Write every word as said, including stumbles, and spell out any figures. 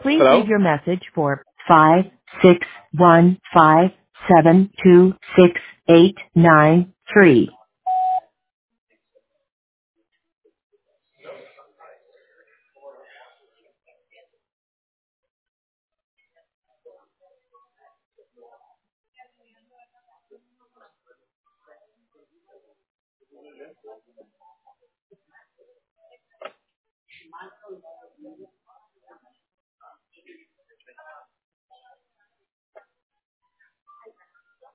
Please leave Hello? your message for five six one five seven two six eight nine three.